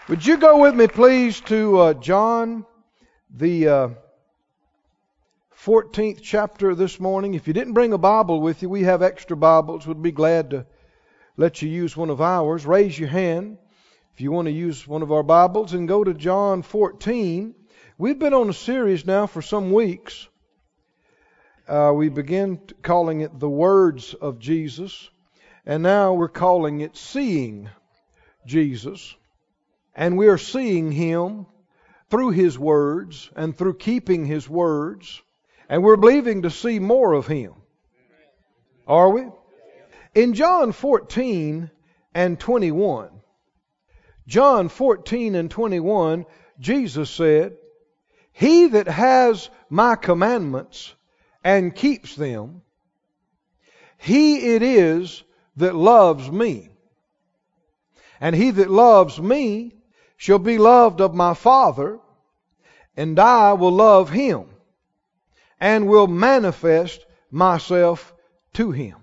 Would you go with me, please, to John, the 14th chapter this morning? If you didn't bring a Bible with you, we have extra Bibles. We'd be glad to let you use one of ours. Raise your hand if you want to use one of our Bibles and go to John 14. We've been on a series now for some weeks. We began calling it The Words of Jesus, and now we're calling it Seeing Jesus. And we are seeing Him through His words and through keeping His words. And we're believing to see more of Him. Are we? In John 14 and 21, John 14 and 21, Jesus said, "He that has my commandments and keeps them, he it is that loves me. And he that loves me shall be loved of my Father, and I will love him, and will manifest myself to him."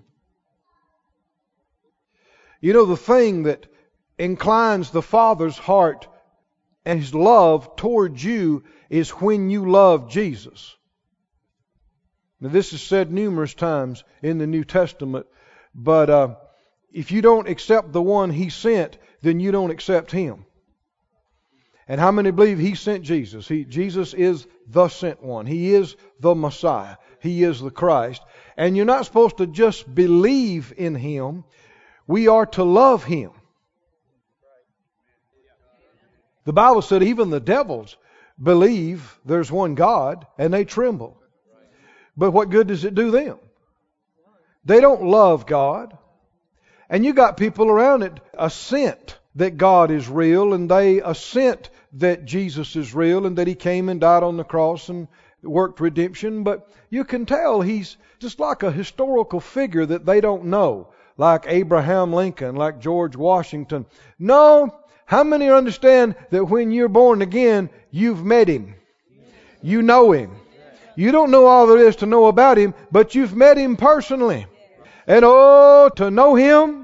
You know, the thing that inclines the Father's heart and His love towards you is when you love Jesus. Now, this is said numerous times in the New Testament, but if you don't accept the one He sent, then you don't accept Him. And how many believe He sent Jesus? Jesus is the sent one. He is the Messiah. He is the Christ. And you're not supposed to just believe in Him. We are to love Him. The Bible said even the devils believe there's one God and they tremble. But what good does it do them? They don't love God. And you got people around that assent that God is real, and they assent that Jesus is real and that He came and died on the cross and worked redemption. But you can tell He's just like a historical figure that they don't know, like Abraham Lincoln, like George Washington. No, how many understand that when you're born again, you've met Him? You know Him. You don't know all there is to know about Him, but you've met Him personally. And to know Him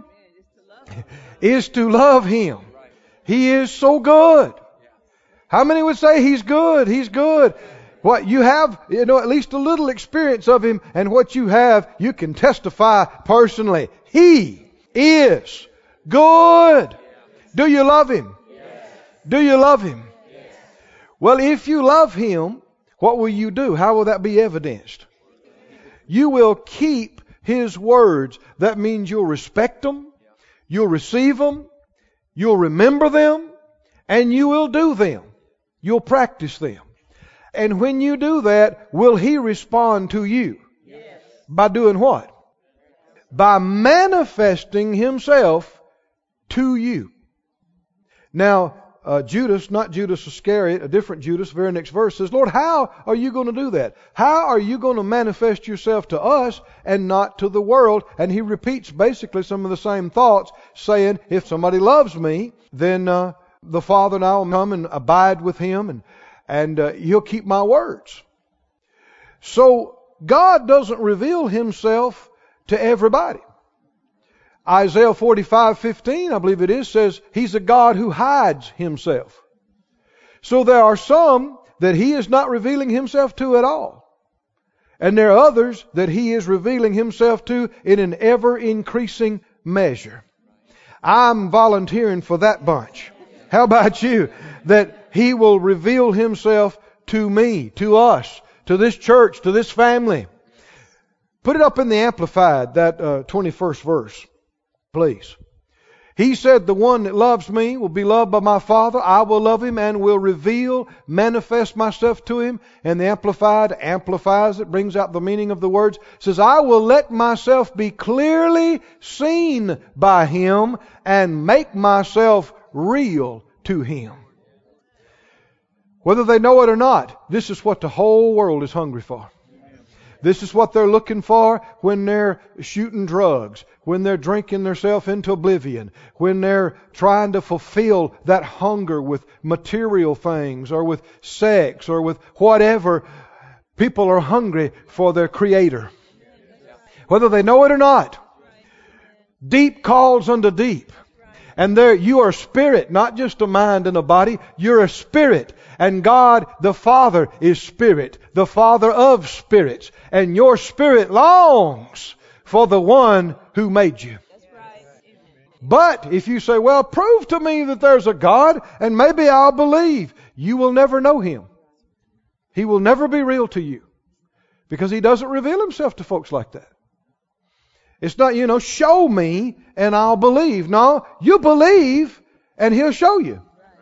is to love Him. He is so good. How many would say He's good? He's good. What you have, at least a little experience of Him, and what you have, you can testify personally. He is good. Do you love Him? Do you love Him? Well, if you love Him, what will you do? How will that be evidenced? You will keep His words. That means you'll respect them, you'll receive them, you'll remember them, and you will do them. You'll practice them. And when you do that, will He respond to you? Yes. By doing what? By manifesting Himself to you. Now, Judas, not Judas Iscariot, a different Judas, very next verse says, "Lord, how are you going to do that? How are you going to manifest yourself to us and not to the world?" And he repeats basically some of the same thoughts, saying, if somebody loves me, then the Father and I will come and abide with him, and He'll keep my words. So God doesn't reveal Himself to everybody. Isaiah 45:15, I believe it is, says He's a God who hides Himself. So there are some that He is not revealing Himself to at all. And there are others that He is revealing Himself to in an ever-increasing measure. I'm volunteering for that bunch. How about you? That He will reveal Himself to me, to us, to this church, to this family. Put it up in the Amplified, that 21st verse. Please. He said, "The one that loves me will be loved by my Father. I will love him and will manifest myself to him." And the Amplified amplifies it, brings out the meaning of the words. It says, "I will let myself be clearly seen by him and make myself real to him." Whether they know it or not, this is what the whole world is hungry for. This is what they're looking for when they're shooting drugs, when they're drinking themselves into oblivion, when they're trying to fulfill that hunger with material things or with sex or with whatever. People are hungry for their Creator. Whether they know it or not. Deep calls unto deep. And there, you are spirit, not just a mind and a body. You're a spirit. And God the Father is spirit, the Father of spirits. And your spirit longs for the one who made you. But if you say, well, prove to me that there's a God and maybe I'll believe, you will never know Him. He will never be real to you because He doesn't reveal Himself to folks like that. It's not, show me and I'll believe. No, you believe and He'll show you.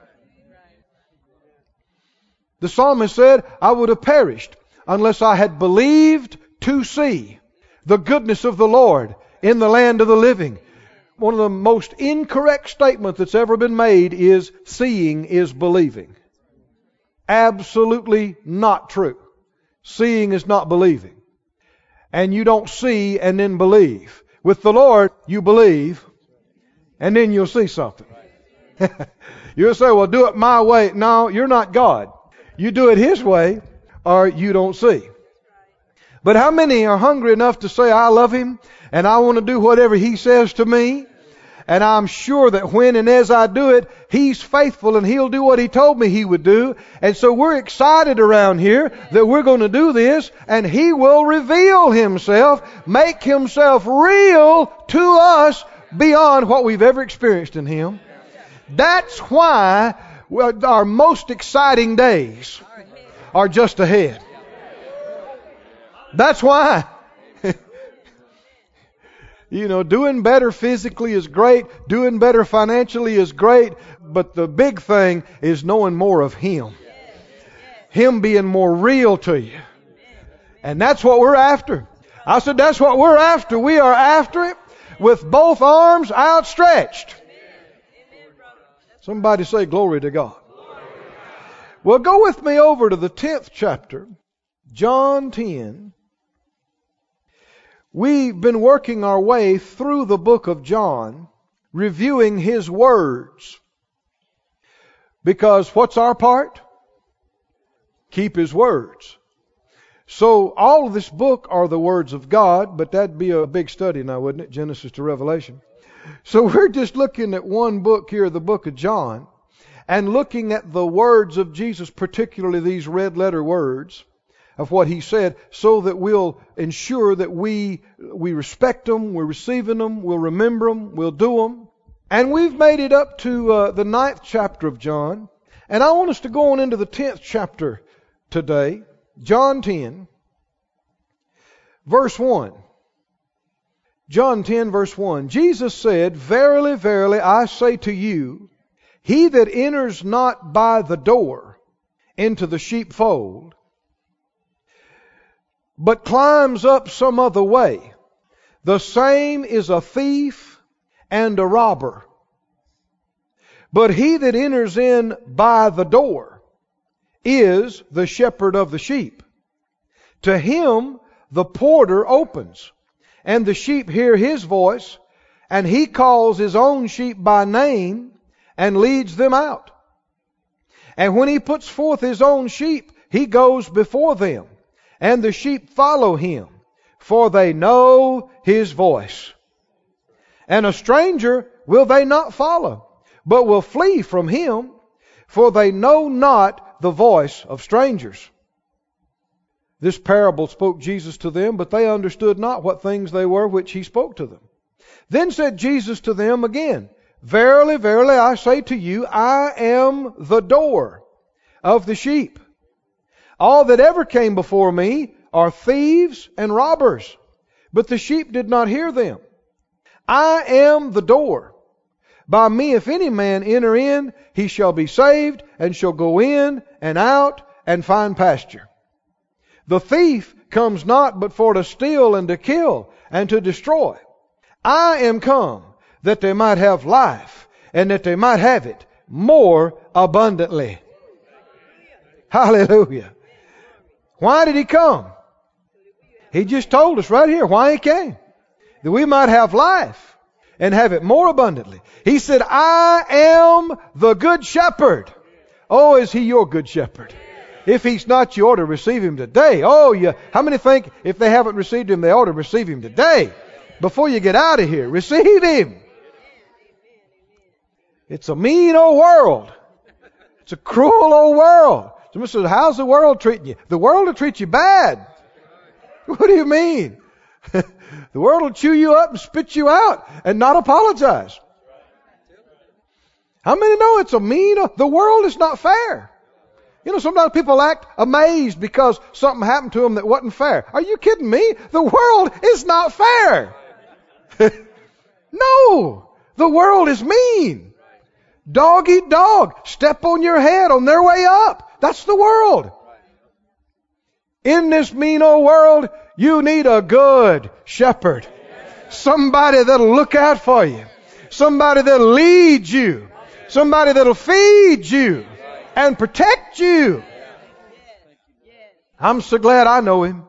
The psalmist said, I would have perished unless I had believed to see the goodness of the Lord in the land of the living. One of the most incorrect statements that's ever been made is seeing is believing. Absolutely not true. Seeing is not believing. And you don't see and then believe. With the Lord, you believe and then you'll see something. You'll say, well, do it my way. No, you're not God. You do it His way or you don't see. But how many are hungry enough to say, I love Him and I want to do whatever He says to me? And I'm sure that when and as I do it, He's faithful and He'll do what He told me He would do. And so we're excited around here that we're going to do this and He will reveal Himself, make Himself real to us beyond what we've ever experienced in Him. That's why our most exciting days are just ahead. That's why. Doing better physically is great. Doing better financially is great. But the big thing is knowing more of Him. Him being more real to you. And that's what we're after. I said that's what we're after. We are after it with both arms outstretched. Somebody say glory to God. Well, go with me over to the 10th chapter, John 10. We've been working our way through the book of John, reviewing His words. Because what's our part? Keep His words. So all of this book are the words of God, but that'd be a big study now, wouldn't it? Genesis to Revelation. So we're just looking at one book here, the book of John, and looking at the words of Jesus, particularly these red letter words of what He said, so that we'll ensure that we respect them, we're receiving them, we'll remember them, we'll do them. And we've made it up to the 9th chapter of John. And I want us to go on into the 10th chapter today. John 10, verse 1. John 10, verse 1. Jesus said, Verily, verily, I say to you, he that enters not by the door into the sheepfold, but climbs up some other way, the same is a thief and a robber. But he that enters in by the door is the shepherd of the sheep. To him the porter opens, and the sheep hear his voice, and he calls his own sheep by name and leads them out. And when he puts forth his own sheep, he goes before them. And the sheep follow him, for they know his voice. And a stranger will they not follow, but will flee from him, for they know not the voice of strangers. This parable spoke Jesus to them, but they understood not what things they were which He spoke to them. Then said Jesus to them again, Verily, verily, I say to you, I am the door of the sheep. All that ever came before me are thieves and robbers, but the sheep did not hear them. I am the door. By me, if any man enter in, he shall be saved, and shall go in and out and find pasture. The thief comes not but for to steal and to kill and to destroy. I am come that they might have life, and that they might have it more abundantly. Hallelujah. Why did He come? He just told us right here why He came. That we might have life and have it more abundantly. He said, I am the good shepherd. Oh, is He your good shepherd? If He's not, you ought to receive Him today. Oh, how many think if they haven't received Him, they ought to receive Him today? Before you get out of here, receive Him. It's a mean old world. It's a cruel old world. Somebody says, how's the world treating you? The world will treat you bad. What do you mean? The world will chew you up and spit you out and not apologize. How many know it's a mean? The world is not fair. You know, sometimes people act amazed because something happened to them that wasn't fair. Are you kidding me? The world is not fair. No, the world is mean. Dog eat dog. Step on your head on their way up. That's the world. In this mean old world, you need a good shepherd. Somebody that'll look out for you. Somebody that'll lead you. Somebody that'll feed you and protect you. I'm so glad I know him.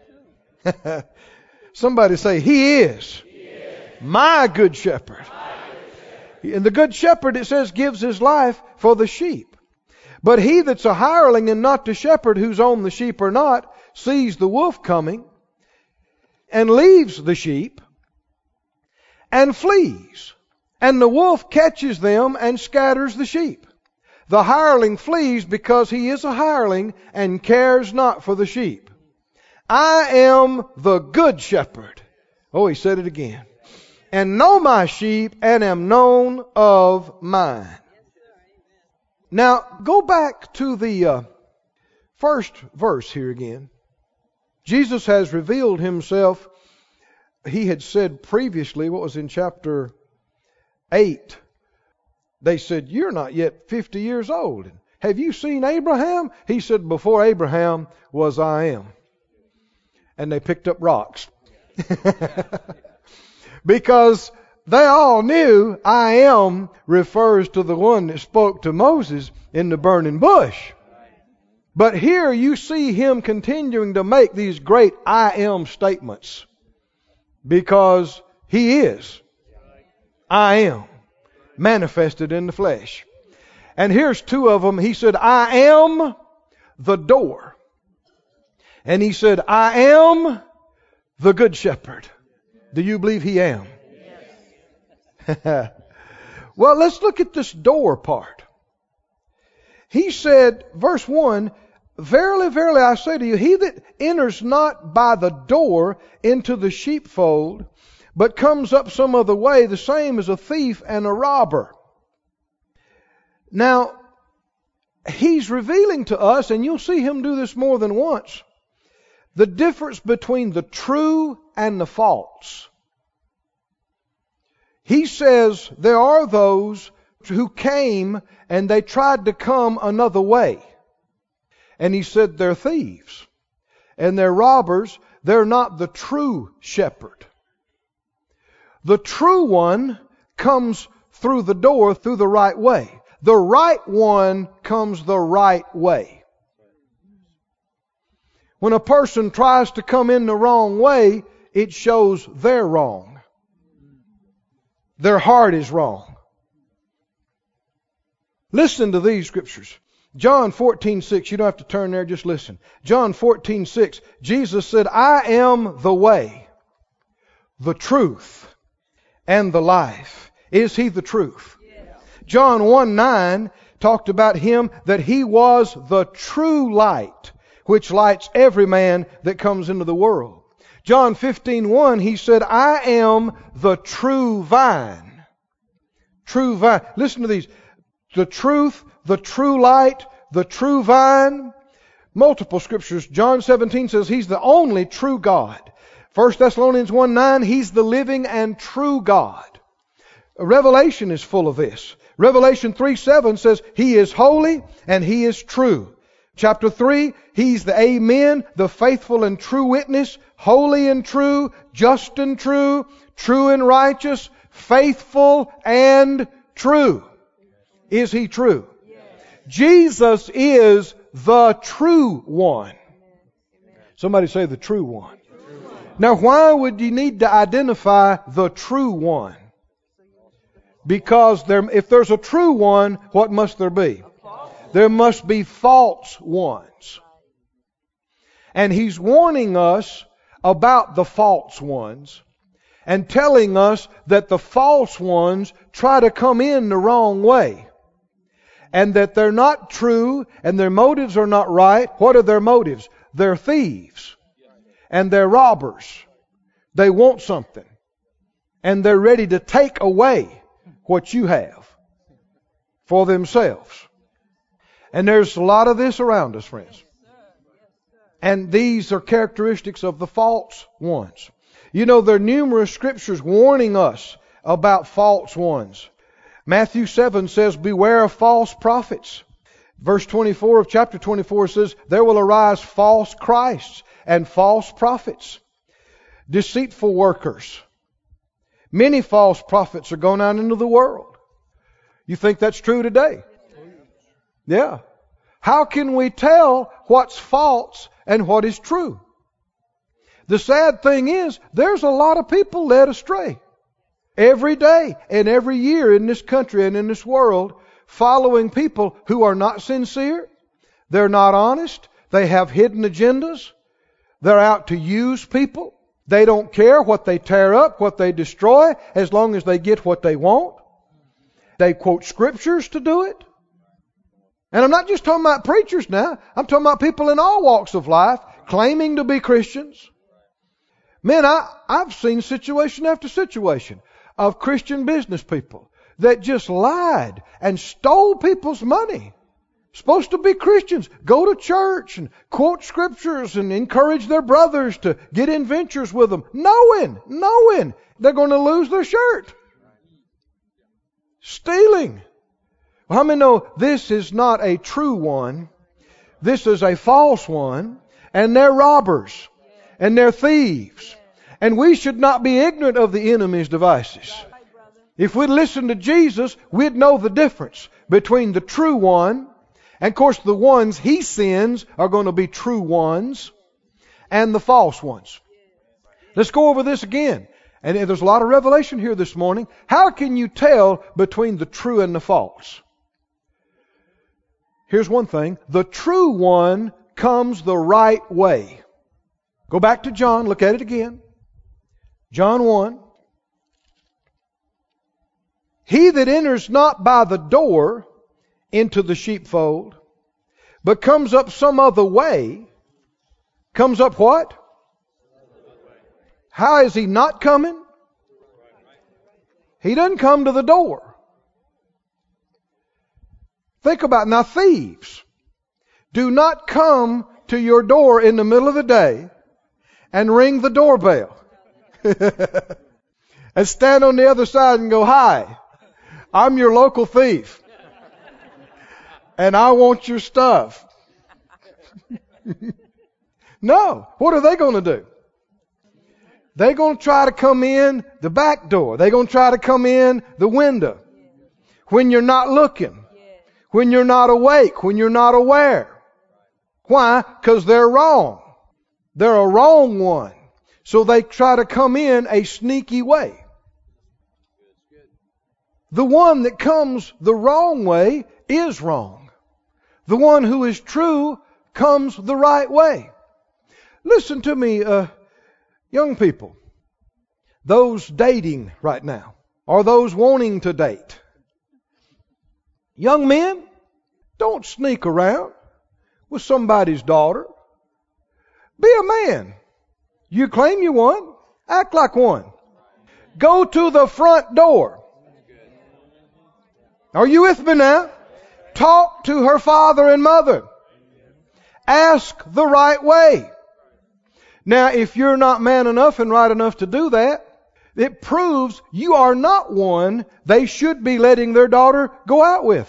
Somebody say, He is my good shepherd. And the good shepherd, it says, gives his life for the sheep. But he that's a hireling and not the shepherd, whose own the sheep are not, sees the wolf coming and leaves the sheep and flees. And the wolf catches them and scatters the sheep. The hireling flees because he is a hireling and cares not for the sheep. I am the good shepherd. Oh, he said it again. And know my sheep and am known of mine. Now, go back to the first verse here again. Jesus has revealed himself. He had said previously, what was in chapter 8, they said, you're not yet 50 years old. Have you seen Abraham? He said, before Abraham was I am. And they picked up rocks. Because they all knew I am refers to the one that spoke to Moses in the burning bush. But here you see him continuing to make these great I am statements. Because he is I am manifested in the flesh. And here's two of them. He said, I am the door. And he said, I am the good shepherd. Do you believe he am? Yes. Well, let's look at this door part. He said, verse 1, verily, verily, I say to you, he that enters not by the door into the sheepfold, but comes up some other way, the same is a thief and a robber. Now, he's revealing to us, and you'll see him do this more than once, the difference between the true and the false. He says there are those who came and they tried to come another way. And he said they're thieves and they're robbers. They're not the true shepherd. The true one comes through the door through the right way. The right one comes the right way. When a person tries to come in the wrong way, it shows they're wrong. Their heart is wrong. Listen to these scriptures. John 14:6. You don't have to turn there, just listen. John 14:6. Jesus said, I am the way, the truth, and the life. Is he the truth? Yeah. John 1:9 talked about him that he was the true light, which lights every man that comes into the world. John 15:1, he said, I am the true vine. True vine. Listen to these. The truth, the true light, the true vine. Multiple scriptures. John 17 says he's the only true God. 1 Thessalonians 1:9, he's the living and true God. Revelation is full of this. Revelation 3:7 says he is holy and he is true. Chapter 3, he's the Amen, the faithful and true witness, holy and true, just and true, true and righteous, faithful and true. Is he true? Yes. Jesus is the true one. Somebody say the true one. Now, why would you need to identify the true one? Because if there's a true one, what must there be? There must be false ones. And he's warning us about the false ones. and telling us that the false ones try to come in the wrong way. And that they're not true and their motives are not right. What are their motives? They're thieves. And they're robbers. They want something. And they're ready to take away what you have for themselves. And there's a lot of this around us, friends. And these are characteristics of the false ones. You know, there are numerous scriptures warning us about false ones. Matthew 7 says, beware of false prophets. Verse 24 of chapter 24 says, there will arise false Christs and false prophets, deceitful workers. Many false prophets are going out into the world. You think that's true today? Yeah. How can we tell what's false and what is true? The sad thing is, there's a lot of people led astray. Every day and every year in this country and in this world, following people who are not sincere, they're not honest, they have hidden agendas, they're out to use people, they don't care what they tear up, what they destroy, as long as they get what they want. They quote scriptures to do it. And I'm not just talking about preachers now, I'm talking about people in all walks of life claiming to be Christians. Man, I've seen situation after situation of Christian business people that just lied and stole people's money. Supposed to be Christians, go to church and quote scriptures and encourage their brothers to get in ventures with them, knowing they're going to lose their shirt. Stealing. Well, how many know this is not a true one? This is a false one, and they're robbers, and they're thieves. And we should not be ignorant of the enemy's devices. If we'd listen to Jesus, we'd know the difference between the true one, and of course the ones He sends are going to be true ones, and the false ones. Let's go over this again. And there's a lot of revelation here this morning. How can you tell between the true and the false? Here's one thing. The true one comes the right way. Go back to John, look at it again. John 1. He that enters not by the door into the sheepfold, but comes up some other way, comes up what? How is he not coming? He doesn't come to the door. Think about it. Now, thieves do not come to your door in the middle of the day and ring the doorbell. And stand on the other side and go, hi, I'm your local thief. And I want your stuff. No. What are they going to do? They're going to try to come in the back door. They're going to try to come in the window. When you're not looking. When you're not awake. When you're not aware. Why? Because they're wrong. They're a wrong one. So they try to come in a sneaky way. The one that comes the wrong way is wrong. The one who is true comes the right way. Listen to me, young people. Those dating right now, or those wanting to date. Young men, don't sneak around with somebody's daughter. Be a man. You claim you one, act like one. Go to the front door. Are you with me now? Talk to her father and mother. Ask the right way. Now, if you're not man enough and right enough to do that, it proves you are not one they should be letting their daughter go out with.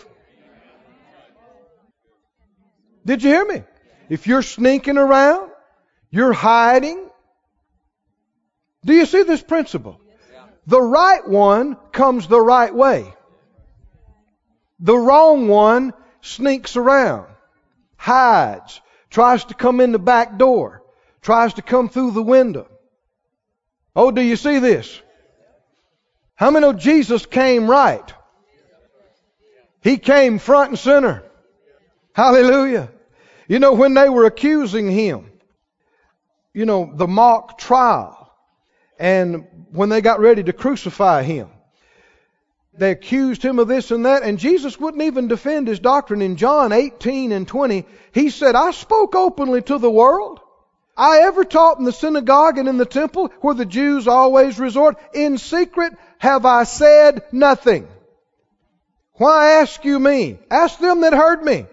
Did you hear me? If you're sneaking around, you're hiding. Do you see this principle? The right one comes the right way. The wrong one sneaks around, hides, tries to come in the back door, tries to come through the window. Oh, do you see this? How many know Jesus came right? He came front and center. Hallelujah. You know, when they were accusing Him, you know, the mock trial, And when they got ready to crucify Him, they accused Him of this and that, and Jesus wouldn't even defend His doctrine. In John 18 and 20, He said, I spoke openly to the world. I ever taught in the synagogue and in the temple where the Jews always resort. In secret have I said nothing. Why ask you me? Ask them that heard me.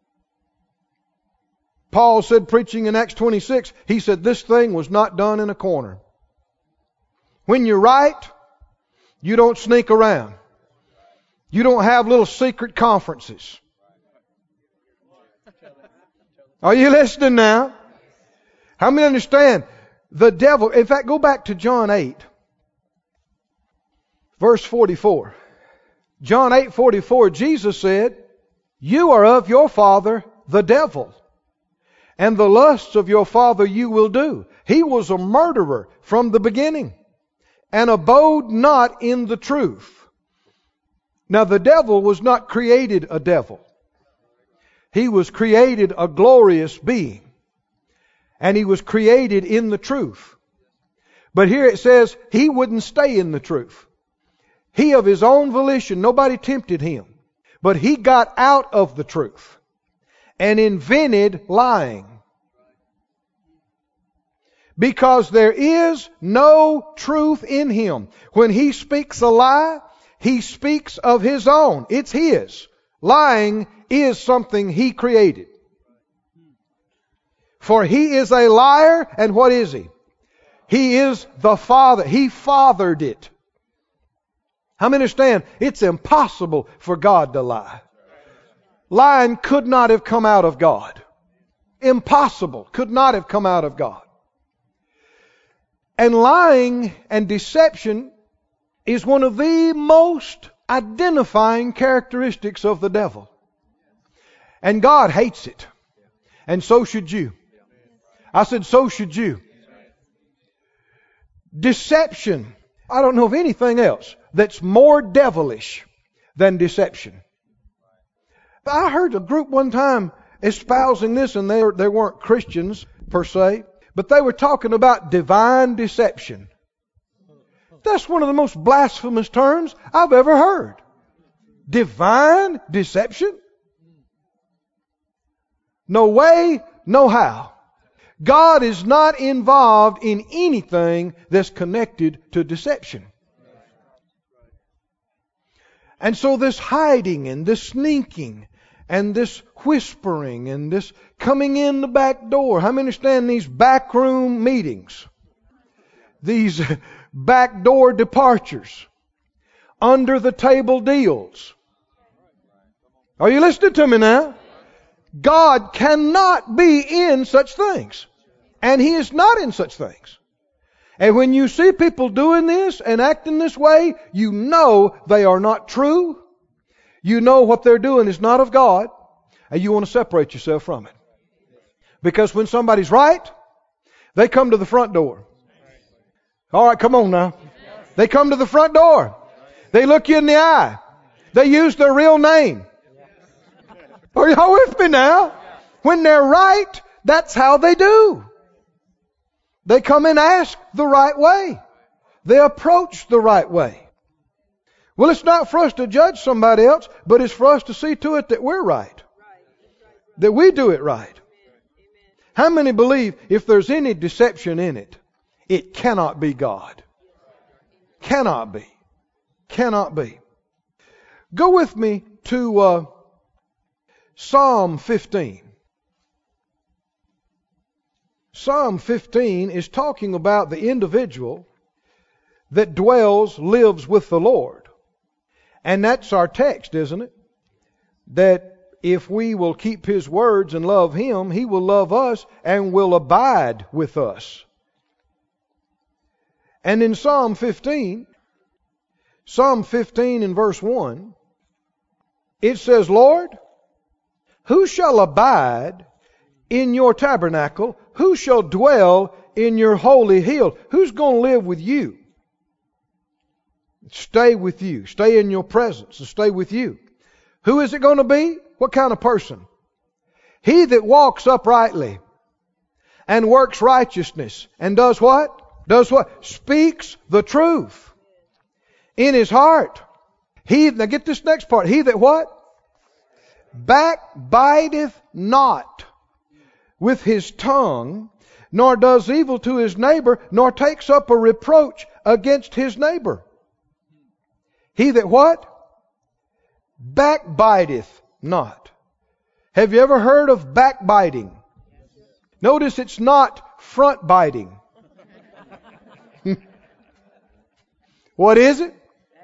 Paul said, preaching in Acts 26, he said, this thing was not done in a corner. When you're right, you don't sneak around. You don't have little secret conferences. Are you listening now? How many understand? The devil, in fact, go back to John 8, verse 44. John 8:44, Jesus said, you are of your father, the devil, and the lusts of your father you will do. He was a murderer from the beginning, and abode not in the truth. Now the devil was not created a devil. He was created a glorious being. And he was created in the truth. But here it says he wouldn't stay in the truth. He of his own volition, nobody tempted him. But he got out of the truth and invented lying. Because there is no truth in him. When he speaks a lie, he speaks of his own. It's his. Lying is something he created. For he is a liar, and what is he? He is the father. He fathered it. How many understand? It's impossible for God to lie. Lying could not have come out of God. Impossible. Could not have come out of God. And lying and deception is one of the most identifying characteristics of the devil. And God hates it. And so should you. I said, so should you. Deception. I don't know of anything else that's more devilish than deception. I heard a group one time espousing this, and they weren't Christians per se, but they were talking about divine deception. That's one of the most blasphemous terms I've ever heard. Divine deception? No way, no how. God is not involved in anything that's connected to deception. And so this hiding and this sneaking and this whispering and this coming in the back door. How many understand these backroom meetings? These backdoor departures. Under the table deals. Are you listening to me now? God cannot be in such things. And He is not in such things. And when you see people doing this and acting this way, you know they are not true. You know what they're doing is not of God. And you want to separate yourself from it. Because when somebody's right, they come to the front door. All right, come on now. They come to the front door. They look you in the eye. They use their real name. Are y'all with me now? When they're right, that's how they do. They come and ask the right way. They approach the right way. Well, it's not for us to judge somebody else, but it's for us to see to it that we're right. That we do it right. How many believe if there's any deception in it, it cannot be God? Cannot be. Cannot be. Go with me to Psalm 15. Psalm 15 is talking about the individual that lives with the Lord. And that's our text, isn't it? That if we will keep His words and love Him, He will love us and will abide with us. And in Psalm 15 in verse 1, it says, Lord, who shall abide in your tabernacle? Who shall dwell in your holy hill? Who's going to live with you? Stay with you. Stay in your presence and stay with you. Who is it going to be? What kind of person? He that walks uprightly and works righteousness and does what? Does what? Speaks the truth in his heart. Now get this next part. He that what? Backbiteth not with his tongue, nor does evil to his neighbor, nor takes up a reproach against his neighbor. He that what? Backbiteth not. Have you ever heard of backbiting? Notice it's not front biting. What is it?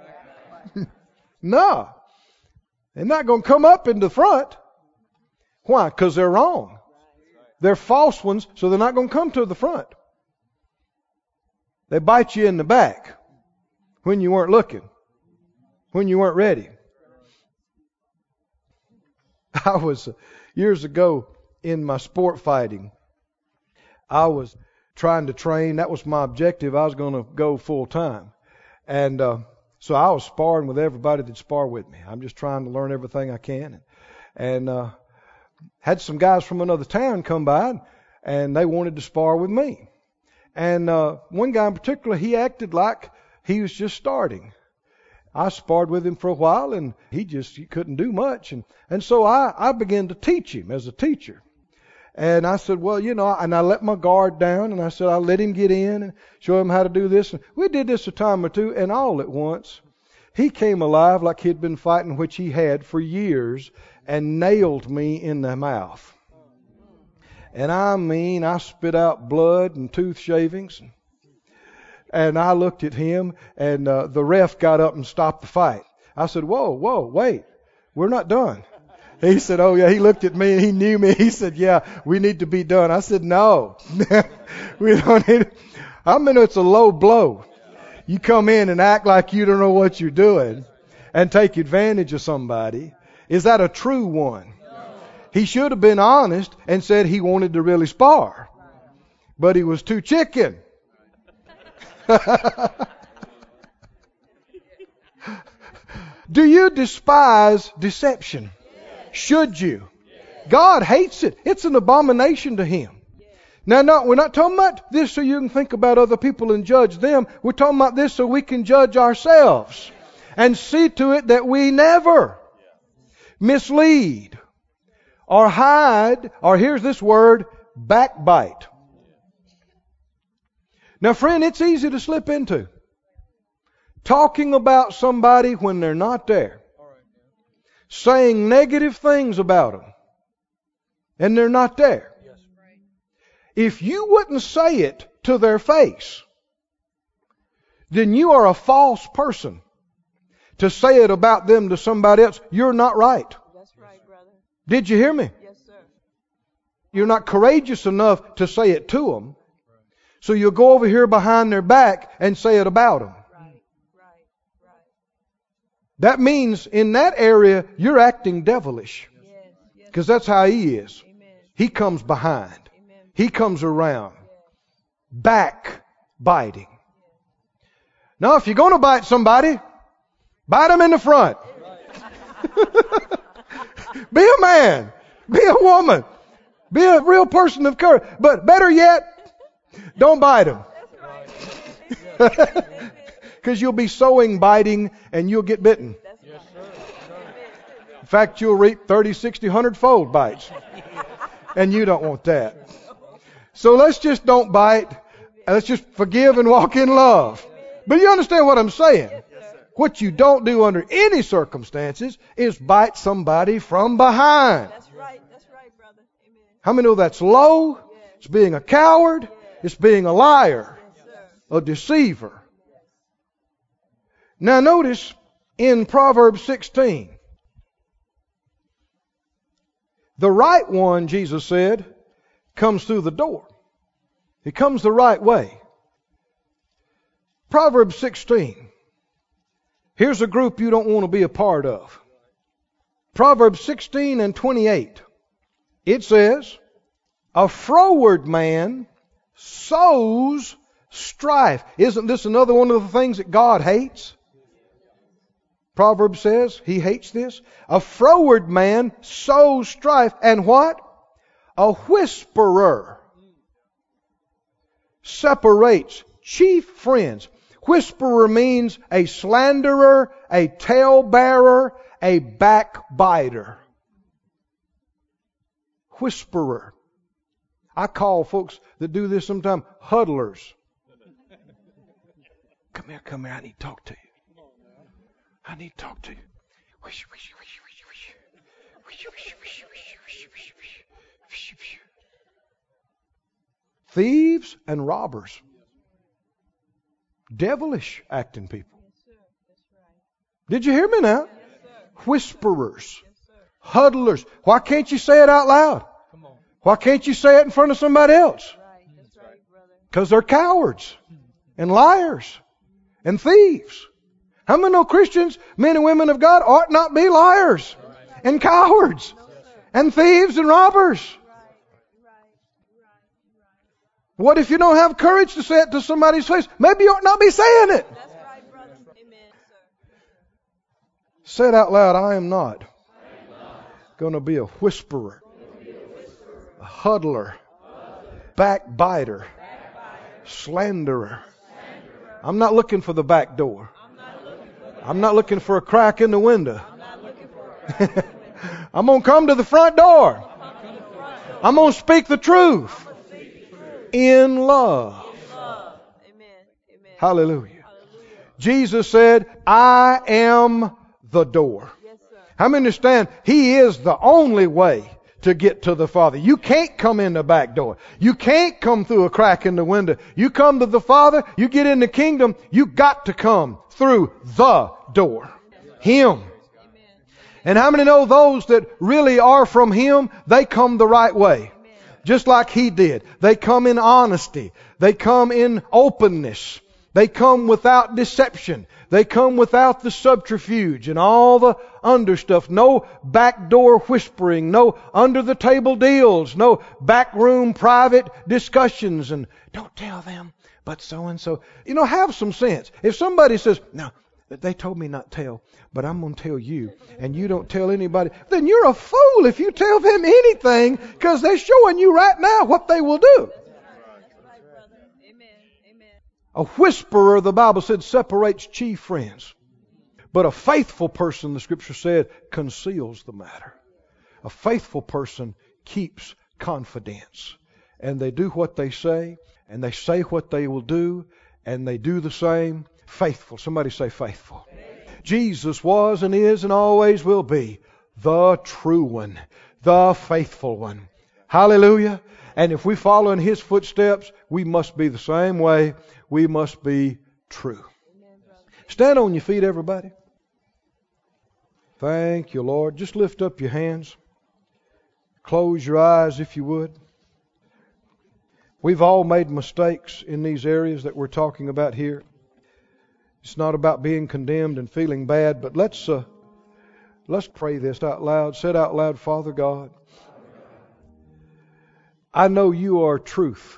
No. They're not going to come up in the front. Why? Because they're wrong. They're false ones, so they're not going to come to the front. They bite you in the back when you weren't looking, when you weren't ready. I was, years ago, in my sport fighting, I was trying to train. That was my objective. I was going to go full time. And so I was sparring with everybody that sparred with me. I'm just trying to learn everything I can. And had some guys from another town come by, and they wanted to spar with me. And one guy in particular, he acted like he was just starting. I sparred with him for a while, and he couldn't do much. And so I began to teach him as a teacher. And I said, well, and I let my guard down, and I said, I'll let him get in and show him how to do this. And we did this a time or two, and all at once, he came alive like he'd been fighting, which he had for years, and nailed me in the mouth. And I spit out blood and tooth shavings. And I looked at him, and the ref got up and stopped the fight. I said, whoa, wait, we're not done. He said, oh yeah, he looked at me and he knew me. He said, yeah, we need to be done. I said, no, we don't need it. It's a low blow. You come in and act like you don't know what you're doing and take advantage of somebody. Is that a true one? He should have been honest and said he wanted to really spar, but he was too chicken. Do you despise deception? Should you? God hates it. It's an abomination to Him. Now, no, we're not talking about this so you can think about other people and judge them. We're talking about this so we can judge ourselves and see to it that we never mislead or hide, or here's this word, backbite. Now, friend, it's easy to slip into talking about somebody when they're not there. Saying negative things about them. And they're not there. If you wouldn't say it to their face, then you are a false person. To say it about them to somebody else, you're not right. That's right, brother. Did you hear me? Yes, sir. You're not courageous enough to say it to them. So you'll go over here behind their back and say it about them. That means in that area, you're acting devilish. Because that's how he is. Amen. He comes behind. Amen. He comes around. Backbiting. Now, if you're going to bite somebody, bite them in the front. Be a man. Be a woman. Be a real person of courage. But better yet, don't bite them. Because you'll be sowing biting and you'll get bitten. In fact, you'll reap 30, 60, 100-fold bites. And you don't want that. So let's just don't bite. Let's just forgive and walk in love. But you understand what I'm saying? What you don't do under any circumstances is bite somebody from behind. That's right, brother. Amen. How many know that's low? It's being a coward. It's being a liar. A deceiver. Now notice in Proverbs 16, the right one, Jesus said, comes through the door. He comes the right way. Proverbs 16. Here's a group you don't want to be a part of. Proverbs 16 and 28. It says, a froward man sows strife. Isn't this another one of the things that God hates? Proverbs says he hates this. A froward man sows strife. And what? A whisperer separates chief friends. Whisperer means a slanderer, a talebearer, a backbiter. Whisperer. I call folks that do this sometimes huddlers. Come here, I need to talk to you. I need to talk to you. Thieves and robbers. Devilish acting people. Did you hear me now? Whisperers. Huddlers. Why can't you say it out loud? Why can't you say it in front of somebody else? Because they're cowards and liars and thieves. How many know Christians, men and women of God, ought not be liars and cowards and thieves and robbers? What if you don't have courage to say it to somebody's face? Maybe you ought not be saying it. That's right, brother. Amen, sir. Say it out loud. I am not going to be a whisperer, a huddler, backbiter, slanderer. I'm not looking for the back door. I'm not looking for a crack in the window. I'm going to come to the front door. I'm going to speak the truth in love. Hallelujah. Jesus said, I am the door. How many understand He is the only way to get to the Father? You can't come in the back door. You can't come through a crack in the window. You come to the Father, you get in the kingdom, you got to come through the door. Him. And how many know those that really are from Him, they come the right way? Just like He did. They come in honesty. They come in openness. They come without deception. They come without the subterfuge and all the under stuff. No backdoor whispering. No under the table deals. No backroom private discussions. And don't tell them, but so and so. You know, have some sense. If somebody says, no, they told me not to tell, but I'm going to tell you, and you don't tell anybody, then you're a fool if you tell them anything, because they're showing you right now what they will do. A whisperer, the Bible said, separates chief friends. But a faithful person, the Scripture said, conceals the matter. A faithful person keeps confidence. And they do what they say, and they say what they will do, and they do the same. Faithful. Somebody say faithful. Jesus was and is and always will be the true one, the faithful one. Hallelujah. And if we follow in His footsteps, we must be the same way. We must be true. Stand on your feet, everybody. Thank you, Lord. Just lift up your hands. Close your eyes if you would. We've all made mistakes in these areas that we're talking about here. It's not about being condemned and feeling bad, but let's pray this out loud. Say it out loud, Father God. I know you are truth.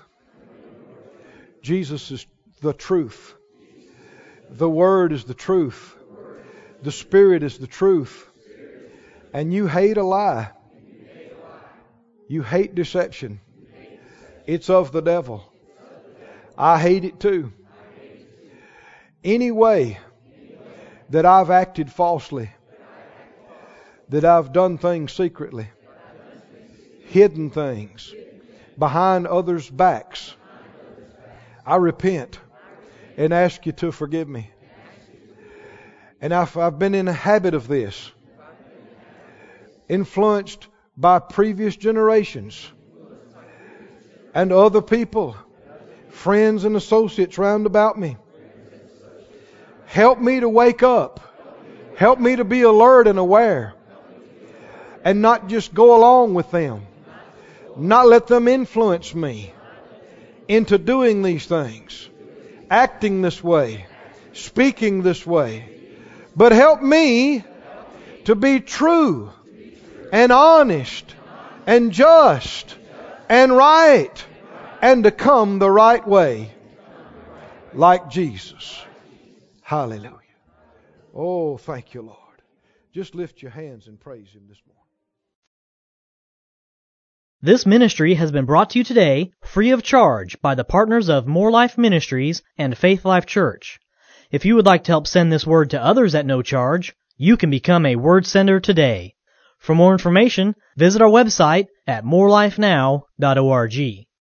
Jesus is the truth. The Word is the truth. The Spirit is the truth. And you hate a lie. You hate deception. It's of the devil. I hate it too. Any way that I've acted falsely, that I've done things secretly, hidden things behind others' backs, I repent and ask you to forgive me. And I've been in a habit of this, influenced by previous generations and other people, friends and associates round about me. Help me to wake up. Help me to be alert and aware. And not just go along with them. Not let them influence me into doing these things. Acting this way. Speaking this way. But help me to be true and honest and just and right. And to come the right way. Like Jesus. Hallelujah. Oh, thank you, Lord. Just lift your hands and praise Him this morning. This ministry has been brought to you today free of charge by the partners of More Life Ministries and Faith Life Church. If you would like to help send this word to others at no charge, you can become a word sender today. For more information, visit our website at morelifenow.org.